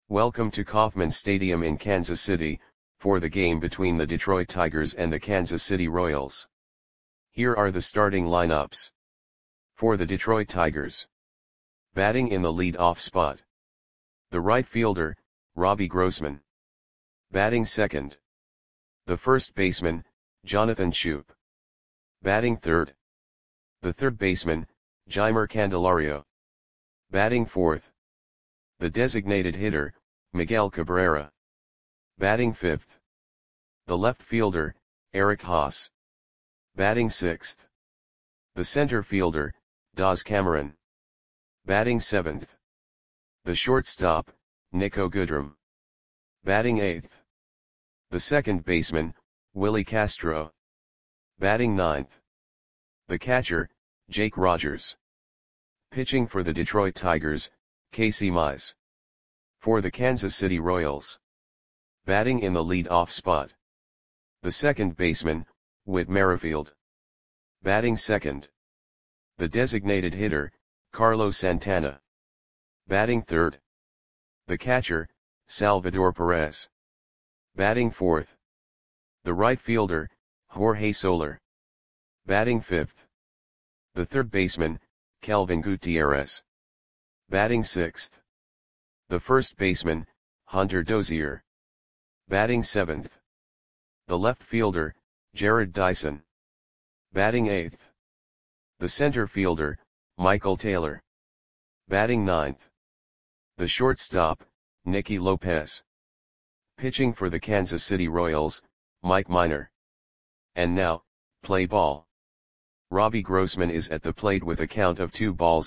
Welcome to Kauffman Stadium in Kansas City, for the game between the Detroit Tigers and the Kansas City Royals. Here are the starting lineups. For the Detroit Tigers. Batting in the lead-off spot. The right fielder, Robbie Grossman. Batting second. The first baseman, Jonathan Schoop. Batting third. The third baseman, Jeimer Candelario. Batting fourth. The designated hitter, Miguel Cabrera. Batting fifth. The left fielder, Eric Haase. Batting sixth. The center fielder, Daz Cameron. Batting seventh. The shortstop, Niko Goodrum. Batting eighth. The second baseman, Willie Castro. Batting ninth. The catcher, Jake Rogers. Pitching for the Detroit Tigers, Casey Mize. For the Kansas City Royals. Batting in the lead-off spot. The second baseman, Whit Merrifield. Batting second. The designated hitter, Carlos Santana. Batting third. The catcher, Salvador Perez. Batting fourth. The right fielder, Jorge Soler. Batting fifth. The third baseman, Kelvin Gutierrez. Batting sixth. The first baseman, Hunter Dozier. Batting seventh. The left fielder, Jarrod Dyson. Batting eighth. The center fielder, Michael Taylor. Batting ninth. The shortstop, Nicky Lopez. Pitching for the Kansas City Royals, Mike Minor. And now, play ball. Robbie Grossman is at the plate with a count of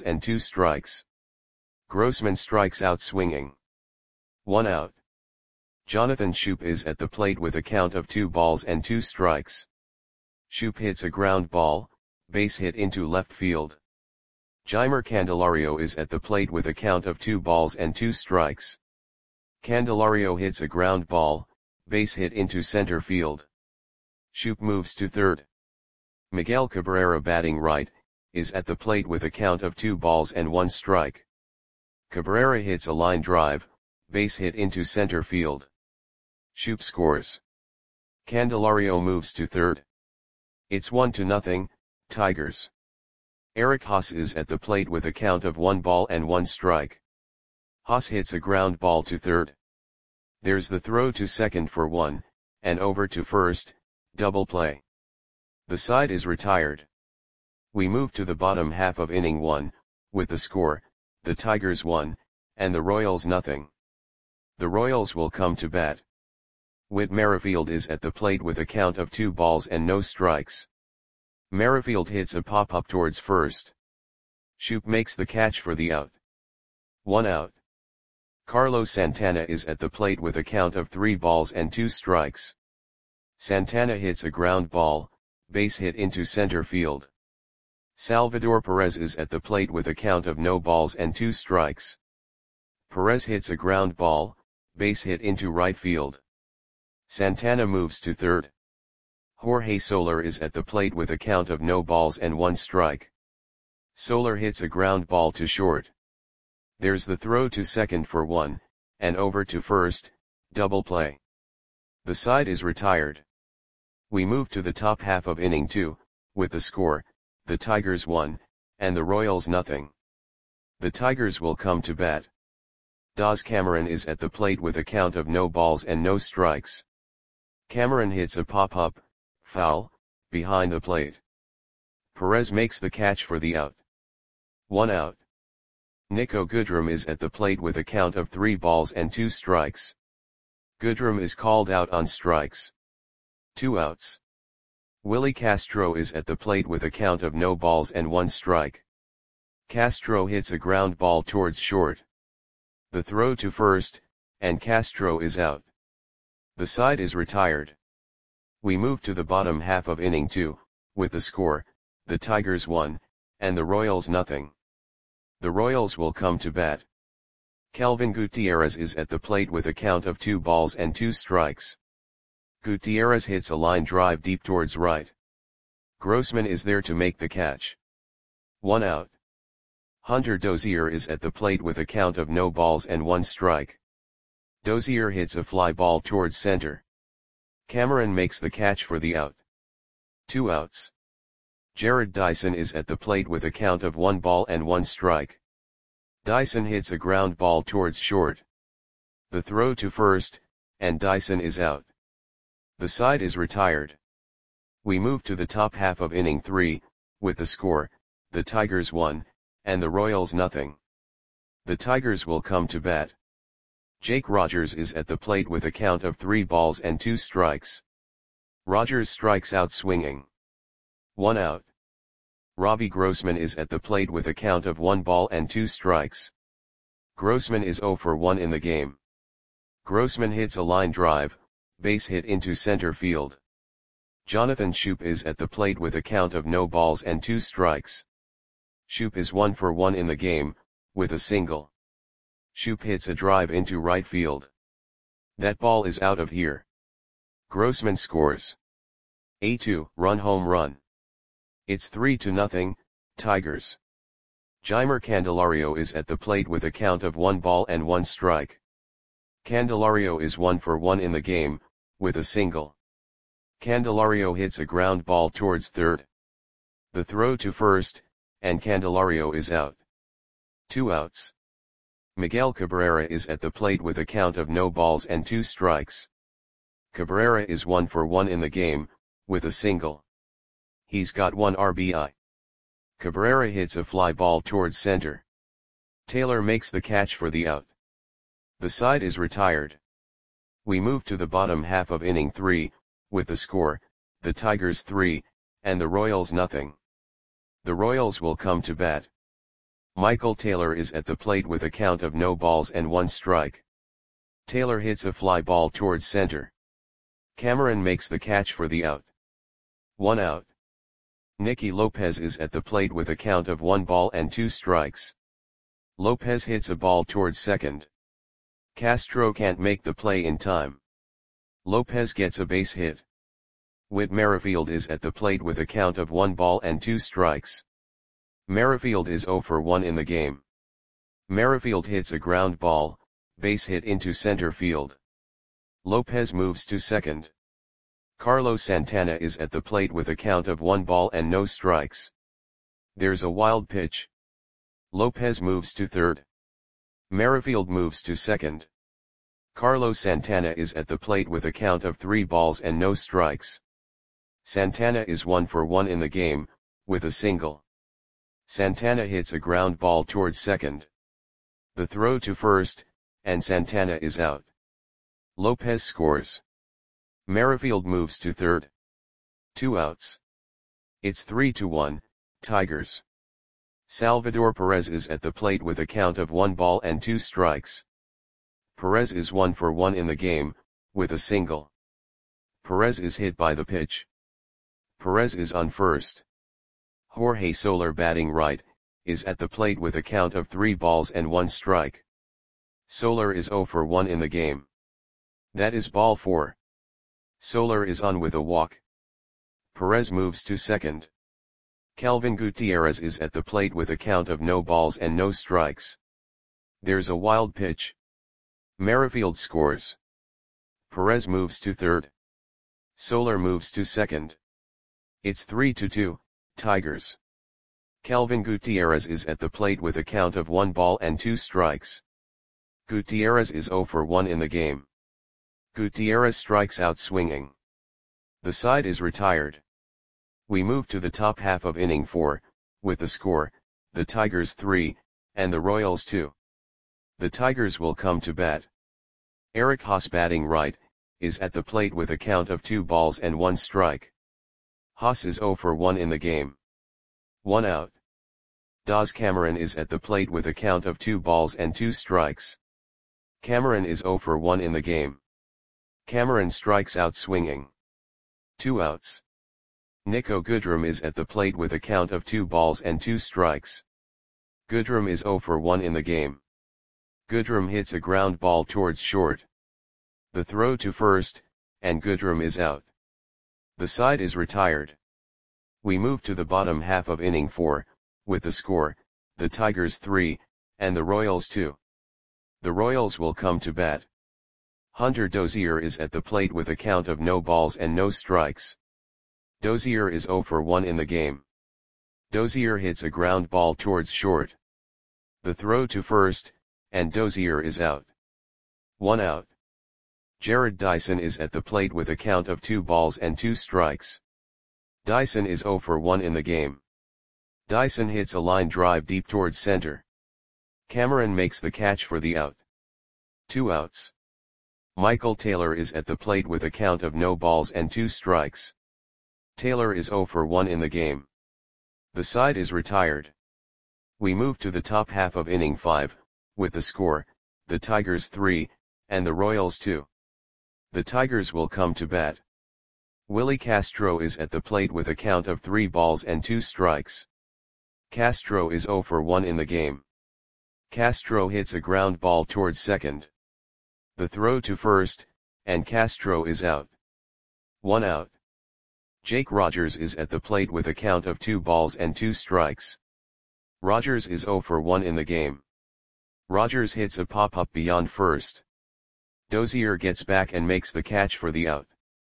2-2. Grossman strikes out swinging. 1 out. Jonathan Schoop is at the plate with a count of 2-2. Schoop hits a ground ball, base hit into left field. Jeimer Candelario is at the plate with a count of 2-2. Candelario hits a ground ball, base hit into center field. Schoop moves to third. Miguel Cabrera, batting right, is at the plate with a count of 2-1. Cabrera hits a line drive, base hit into center field. Schoop scores. Candelario moves to third. It's 1-0, Tigers. Eric Haase is at the plate with a count of 1-1. Haase hits a ground ball to third. There's the throw to second for 1, and over to first, double play. The side is retired. We move to the bottom half of inning 1, with the score, the Tigers 1, and the Royals 0. The Royals will come to bat. Whit Merrifield is at the plate with a count of 2-0. Merrifield hits a pop-up towards first. Schoop makes the catch for the out. 1 out. Carlos Santana is at the plate with a count of 3-2. Santana hits a ground ball, base hit into center field. Salvador Perez is at the plate with a count of 0-2. Perez hits a ground ball, base hit into right field. Santana moves to third. Jorge Soler is at the plate with a count of 0-1. Soler hits a ground ball to short. There's the throw to second for 1, and over to first, double play. The side is retired. We move to the top half of inning 2, with the score, the Tigers 1, and the Royals 0. The Tigers will come to bat. Daz Cameron is at the plate with a count of 0-0. Cameron hits a pop-up, foul, behind the plate. Perez makes the catch for the out. 1 out. Niko Goodrum is at the plate with a count of 3-2. Goodrum is called out on strikes. 2 outs. Willie Castro is at the plate with a count of 0-1. Castro hits a ground ball towards short. The throw to first, and Castro is out. The side is retired. We move to the bottom half of inning 2, with the score, the Tigers 1, and the Royals 0. The Royals will come to bat. Kelvin Gutierrez is at the plate with a count of 2-2. Gutierrez hits a line drive deep towards right. Grossman is there to make the catch. 1 out. Hunter Dozier is at the plate with a count of 0-1. Dozier hits a fly ball towards center. Cameron makes the catch for the out. 2 outs. Jared Dyson is at the plate with a count of 1 ball and 1 strike. Dyson hits a ground ball towards short. The throw to first, and Dyson is out. The side is retired. We move to the top half of inning 3, with the score, the Tigers 1, and the Royals nothing. The Tigers will come to bat. Jake Rogers is at the plate with a count of 3 balls and 2 strikes. Rogers strikes out swinging. 1 out. Robbie Grossman is at the plate with a count of 1 ball and 2 strikes. Grossman is 0 for 1 in the game. Grossman hits a line drive, base hit into center field. Jonathan Schoop is at the plate with a count of no balls and 2 strikes. Schoop is 1 for 1 in the game, with a single. Schoop hits a drive into right field. That ball is out of here. Grossman scores a 2-run home run. It's 3-0, Tigers. Jeimer Candelario is at the plate with a count of 1 ball and 1 strike. Candelario is 1 for 1 in the game, with a single. Candelario hits a ground ball towards third. The throw to first, and Candelario is out. 2 outs. Miguel Cabrera is at the plate with a count of no balls and 2 strikes. Cabrera is 1 for 1 in the game, with a single. He's got 1 RBI. Cabrera hits a fly ball towards center. Taylor makes the catch for the out. The side is retired. We move to the bottom half of inning 3, with the score, the Tigers 3, and the Royals nothing. The Royals will come to bat. Michael Taylor is at the plate with a count of no balls and 1 strike. Taylor hits a fly ball towards center. Cameron makes the catch for the out. 1 out. Nicky Lopez is at the plate with a count of 1 ball and 2 strikes. Lopez hits a ball towards second. Castro can't make the play in time. Lopez gets a base hit. Whit Merrifield is at the plate with a count of 1 ball and 2 strikes. Merrifield is 0 for 1 in the game. Merrifield hits a ground ball, base hit into center field. Lopez moves to second. Carlos Santana is at the plate with a count of 1 ball and no strikes. There's a wild pitch. Lopez moves to third. Merrifield moves to second. Carlos Santana is at the plate with a count of 3 balls and no strikes. Santana is 1 for 1 in the game, with a single. Santana hits a ground ball towards second. The throw to first, and Santana is out. Lopez scores. Merrifield moves to third. 2 outs. It's 3-1, Tigers. Salvador Perez is at the plate with a count of 1 ball and 2 strikes. Perez is 1 for 1 in the game, with a single. Perez is hit by the pitch. Perez is on first. Jorge Soler, batting right, is at the plate with a count of 3 balls and 1 strike. Soler is 0 for 1 in the game. That is ball 4. Soler is on with a walk. Perez moves to second. Kelvin Gutierrez is at the plate with a count of no balls and no strikes. There's a wild pitch. Merrifield scores. Perez moves to third. Soler moves to second. It's 3-2, Tigers. Kelvin Gutierrez is at the plate with a count of 1 ball and 2 strikes. Gutierrez is 0 for 1 in the game. Gutierrez strikes out swinging. The side is retired. We move to the top half of inning 4, with the score, the Tigers 3, and the Royals 2. The Tigers will come to bat. Eric Haas, batting right, is at the plate with a count of 2 balls and 1 strike. Haas is 0 for 1 in the game. 1 out. Daz Cameron is at the plate with a count of 2 balls and 2 strikes. Cameron is 0 for 1 in the game. Cameron strikes out swinging. 2 outs. Nico Goodrum is at the plate with a count of 2 balls and 2 strikes. Goodrum is 0 for 1 in the game. Goodrum hits a ground ball towards short. The throw to first, and Goodrum is out. The side is retired. We move to the bottom half of inning 4, with the score, the Tigers 3, and the Royals 2. The Royals will come to bat. Hunter Dozier is at the plate with a count of no balls and no strikes. Dozier is 0 for 1 in the game. Dozier hits a ground ball towards short. The throw to first, and Dozier is out. 1 out. Jared Dyson is at the plate with a count of 2 balls and 2 strikes. Dyson is 0 for 1 in the game. Dyson hits a line drive deep towards center. Cameron makes the catch for the out. 2 outs. Michael Taylor is at the plate with a count of no balls and 2 strikes. Taylor is 0 for 1 in the game. The side is retired. We move to the top half of inning 5, with the score, the Tigers 3, and the Royals 2. The Tigers will come to bat. Willie Castro is at the plate with a count of 3 balls and 2 strikes. Castro is 0 for 1 in the game. Castro hits a ground ball towards second. The throw to first, and Castro is out. 1 out. Jake Rogers is at the plate with a count of 2 balls and 2 strikes. Rogers is 0 for 1 in the game. Rogers hits a pop-up beyond first. Dozier gets back and makes the catch for the out.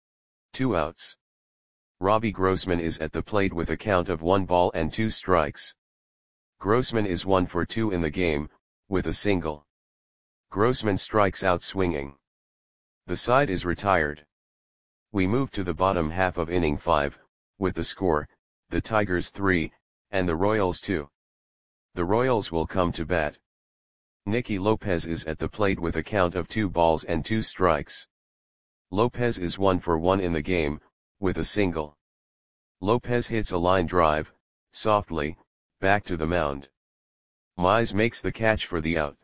2 outs. Robbie Grossman is at the plate with a count of 1 ball and 2 strikes. Grossman is 1 for 2 in the game, with a single. Grossman strikes out swinging. The side is retired. We move to the bottom half of inning 5, with the score, the Tigers 3, and the Royals 2. The Royals will come to bat. Nicky Lopez is at the plate with a count of 2 balls and 2 strikes. Lopez is 1 for 1 in the game, with a single. Lopez hits a line drive, softly, back to the mound. Mize makes the catch for the out.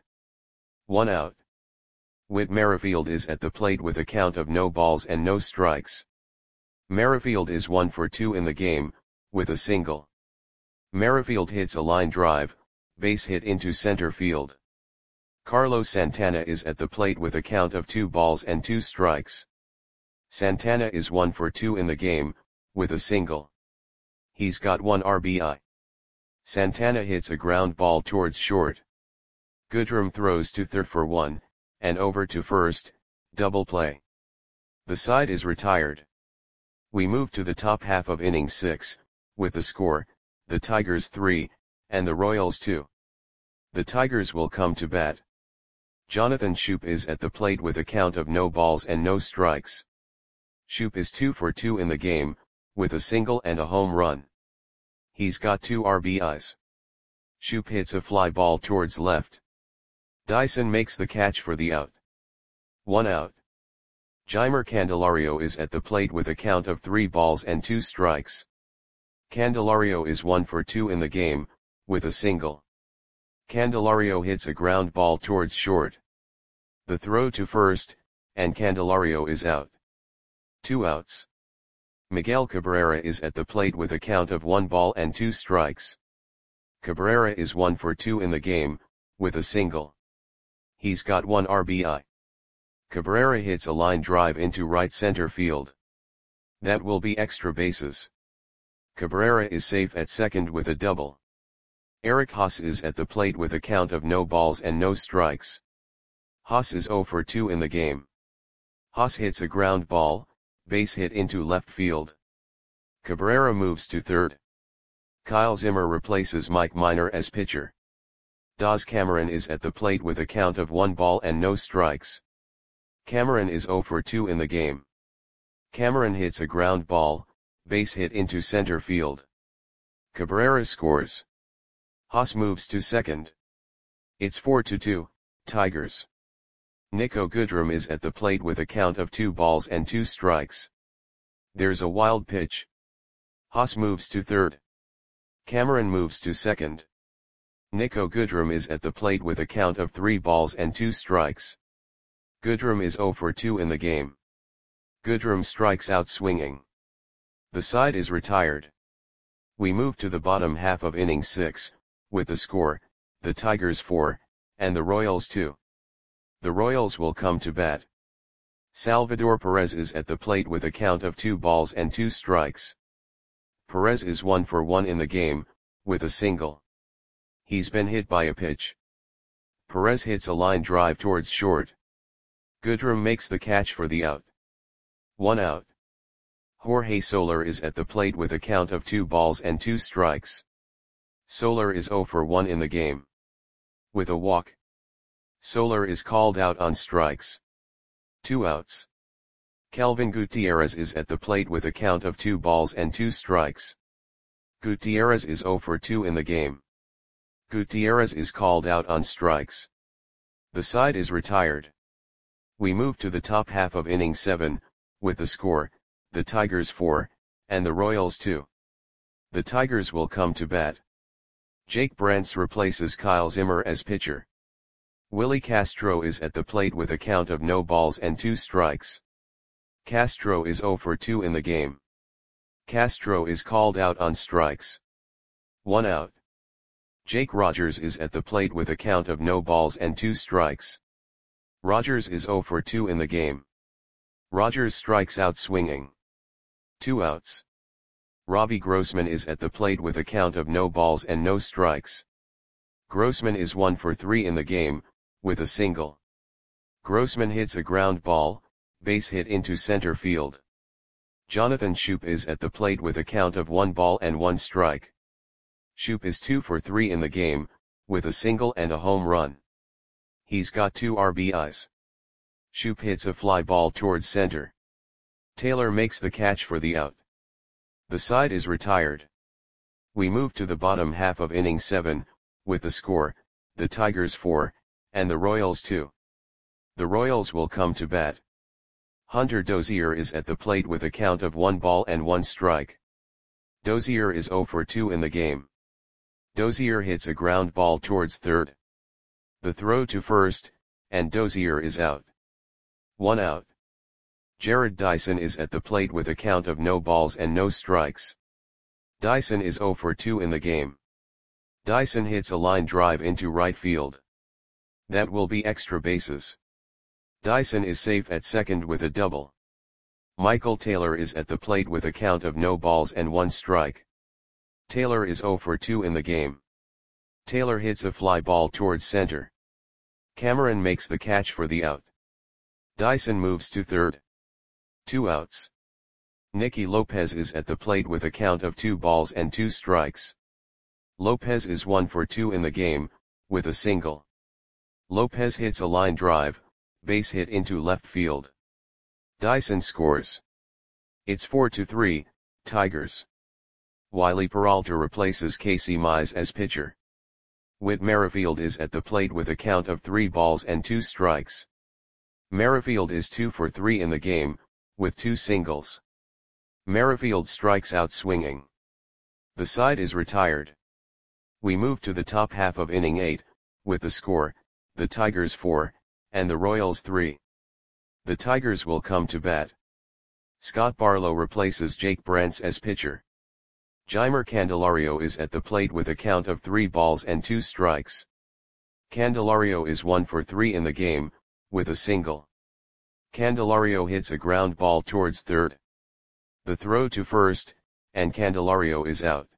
1 out. Whit Merrifield is at the plate with a count of no balls and no strikes. Merrifield is 1 for 2 in the game, with a single. Merrifield hits a line drive, base hit into center field. Carlos Santana is at the plate with a count of 2 balls and 2 strikes. Santana is 1 for 2 in the game, with a single. He's got 1 RBI. Santana hits a ground ball towards short. Goodrum throws to third for 1, and over to first, double play. The side is retired. We move to the top half of inning 6, with the score, the Tigers 3, and the Royals 2. The Tigers will come to bat. Jonathan Schoop is at the plate with a count of no balls and no strikes. Schoop is 2 for 2 in the game, with a single and a home run. He's got 2 RBIs. Schoop hits a fly ball towards left. Dyson makes the catch for the out. 1 out. Jeimer Candelario is at the plate with a count of 3 balls and 2 strikes. Candelario is 1 for 2 in the game, with a single. Candelario hits a ground ball towards short. The throw to first, and Candelario is out. 2 outs. Miguel Cabrera is at the plate with a count of 1 ball and 2 strikes. Cabrera is 1 for 2 in the game, with a single. He's got 1 RBI. Cabrera hits a line drive into right center field. That will be extra bases. Cabrera is safe at second with a double. Eric Haas is at the plate with a count of no balls and no strikes. Haas is 0 for 2 in the game. Haas hits a ground ball, base hit into left field. Cabrera moves to third. Kyle Zimmer replaces Mike Minor as pitcher. Daz Cameron is at the plate with a count of 1 ball and no strikes. Cameron is 0 for 2 in the game. Cameron hits a ground ball, base hit into center field. Cabrera scores. Haas moves to second. It's 4-2, Tigers. Nico Goodrum is at the plate with a count of 2 balls and 2 strikes. There's a wild pitch. Haas moves to third. Cameron moves to second. Nico Goodrum is at the plate with a count of 3 balls and 2 strikes. Goodrum is 0 for 2 in the game. Goodrum strikes out swinging. The side is retired. We move to the bottom half of inning 6, with the score, the Tigers 4, and the Royals 2. The Royals will come to bat. Salvador Perez is at the plate with a count of 2 balls and 2 strikes. Perez is 1 for 1 in the game, with a single. He's been hit by a pitch. Perez hits a line drive towards short. Goodrum makes the catch for the out. 1 out. Jorge Soler is at the plate with a count of 2 balls and 2 strikes. Soler is 0 for 1 in the game. With a walk, Soler is called out on strikes. 2 outs. Kelvin Gutierrez is at the plate with a count of 2 balls and 2 strikes. Gutierrez is 0 for 2 in the game. Gutierrez is called out on strikes. The side is retired. We move to the top half of inning 7, with the score, the Tigers 4, and the Royals 2. The Tigers will come to bat. Jake Brentz replaces Kyle Zimmer as pitcher. Willie Castro is at the plate with a count of no balls and 2 strikes. Castro is 0 for 2 in the game. Castro is called out on strikes. 1 out. Jake Rogers is at the plate with a count of no balls and 2 strikes. Rogers is 0 for 2 in the game. Rogers strikes out swinging. 2 outs. Robbie Grossman is at the plate with a count of no balls and no strikes. Grossman is 1 for 3 in the game, with a single. Grossman hits a ground ball, base hit into center field. Jonathan Schoop is at the plate with a count of 1 ball and 1 strike. Schoop is 2 for 3 in the game, with a single and a home run. He's got 2 RBIs. Schoop hits a fly ball towards center. Taylor makes the catch for the out. The side is retired. We move to the bottom half of inning 7, with the score, the Tigers 4, and the Royals 2. The Royals will come to bat. Hunter Dozier is at the plate with a count of 1 ball and 1 strike. Dozier is 0 for 2 in the game. Dozier hits a ground ball towards third. The throw to first, and Dozier is out. 1 out. Jared Dyson is at the plate with a count of no balls and no strikes. Dyson is 0 for 2 in the game. Dyson hits a line drive into right field. That will be extra bases. Dyson is safe at second with a double. Michael Taylor is at the plate with a count of no balls and 1 strike. Taylor is 0 for 2 in the game. Taylor hits a fly ball towards center. Cameron makes the catch for the out. Dyson moves to third. 2 outs. Nicky Lopez is at the plate with a count of 2 balls and 2 strikes. Lopez is 1 for 2 in the game, with a single. Lopez hits a line drive, base hit into left field. Dyson scores. It's 4-3, Tigers. Wiley Peralta replaces Casey Mize as pitcher. Whit Merrifield is at the plate with a count of 3 balls and 2 strikes. Merrifield is 2 for 3 in the game, with 2 singles. Merrifield strikes out swinging. The side is retired. We move to the top half of inning 8, with the score, the Tigers 4, and the Royals 3. The Tigers will come to bat. Scott Barlow replaces Jake Brentz as pitcher. Jeimer Candelario is at the plate with a count of 3 balls and 2 strikes. Candelario is 1 for 3 in the game, with a single. Candelario hits a ground ball towards third. The throw to first, and Candelario is out.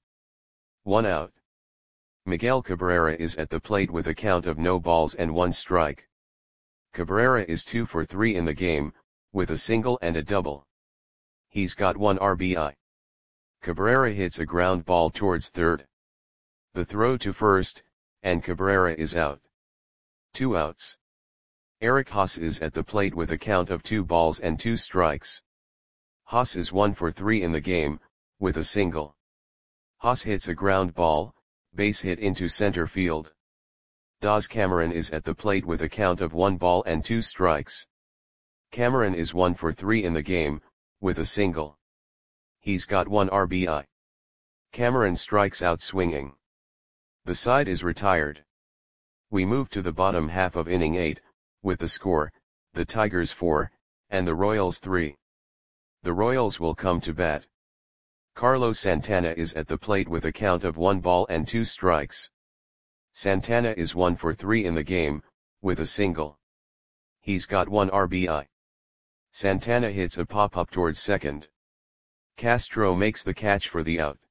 1 out. Miguel Cabrera is at the plate with a count of no balls and 1 strike. Cabrera is 2 for 3 in the game, with a single and a double. He's got 1 RBI. Cabrera hits a ground ball towards third. The throw to first, and Cabrera is out. 2 outs. Eric Haas is at the plate with a count of 2 balls and 2 strikes. Haas is 1 for 3 in the game, with a single. Haas hits a ground ball, base hit into center field. Daz Cameron is at the plate with a count of 1 ball and 2 strikes. Cameron is 1 for 3 in the game, with a single. He's got 1 RBI. Cameron strikes out swinging. The side is retired. We move to the bottom half of inning 8, with the score, the Tigers 4, and the Royals 3. The Royals will come to bat. Carlos Santana is at the plate with a count of 1 ball and 2 strikes. Santana is 1 for 3 in the game, with a single. He's got 1 RBI. Santana hits a pop-up towards second. Castro makes the catch for the out.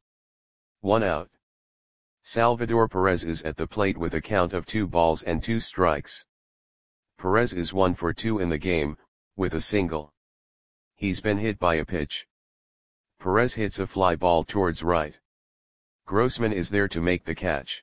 1 out. Salvador Perez is at the plate with a count of 2 balls and 2 strikes. Perez is 1 for 2 in the game, with a single. He's been hit by a pitch. Perez hits a fly ball towards right. Grossman is there to make the catch.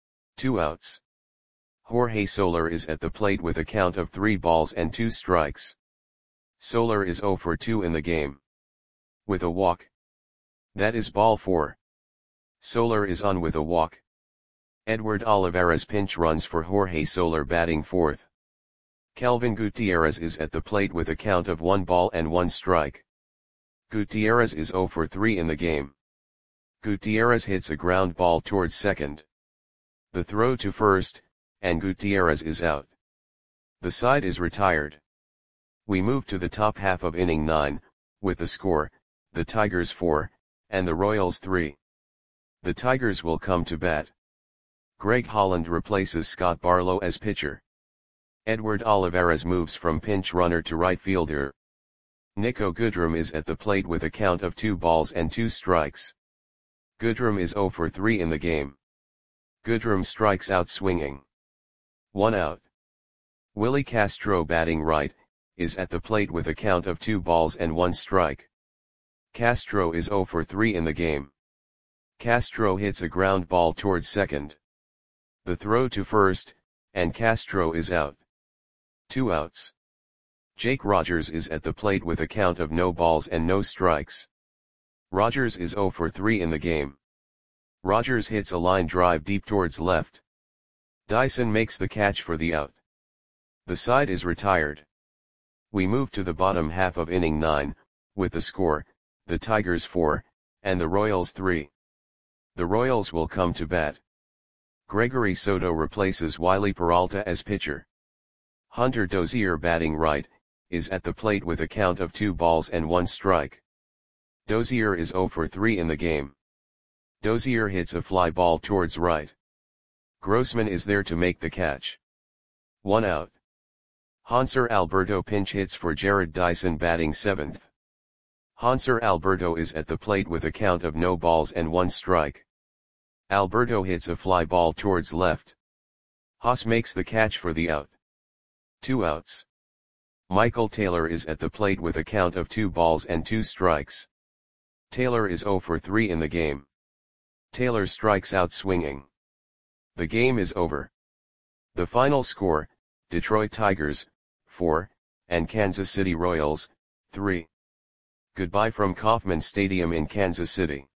2 outs. Jorge Soler is at the plate with a count of 3 balls and 2 strikes. Soler is 0 for 2 in the game. With a walk. That is ball 4. Soler is on with a walk. Edward Olivares pinch runs for Jorge Soler batting 4th. Kelvin Gutierrez is at the plate with a count of 1 ball and 1 strike. Gutierrez is 0 for 3 in the game. Gutierrez hits a ground ball towards second. The throw to first, and Gutierrez is out. The side is retired. We move to the top half of inning 9, with the score, the Tigers 4, and the Royals 3. The Tigers will come to bat. Greg Holland replaces Scott Barlow as pitcher. Edward Olivares moves from pinch runner to right fielder. Nico Goodrum is at the plate with a count of 2 balls and 2 strikes. Goodrum is 0 for 3 in the game. Goodrum strikes out swinging. 1 out. Willie Castro batting right, is at the plate with a count of 2 balls and 1 strike. Castro is 0 for 3 in the game. Castro hits a ground ball towards second. The throw to first, and Castro is out. 2 outs. Jake Rogers is at the plate with a count of no balls and no strikes. Rogers is 0 for 3 in the game. Rogers hits a line drive deep towards left. Dyson makes the catch for the out. The side is retired. We move to the bottom half of inning 9, with the score, the Tigers 4, and the Royals 3. The Royals will come to bat. Gregory Soto replaces Wiley Peralta as pitcher. Hunter Dozier batting right, is at the plate with a count of 2 balls and 1 strike. Dozier is 0 for 3 in the game. Dozier hits a fly ball towards right. Grossman is there to make the catch. 1 out. Hanser Alberto pinch hits for Jared Dyson batting 7th. Hanser Alberto is at the plate with a count of no balls and 1 strike. Alberto hits a fly ball towards left. Haas makes the catch for the out. 2 outs. Michael Taylor is at the plate with a count of 2 balls and 2 strikes. Taylor is 0 for 3 in the game. Taylor strikes out swinging. The game is over. The final score, Detroit Tigers, 4, and Kansas City Royals, 3. Goodbye from Kauffman Stadium in Kansas City.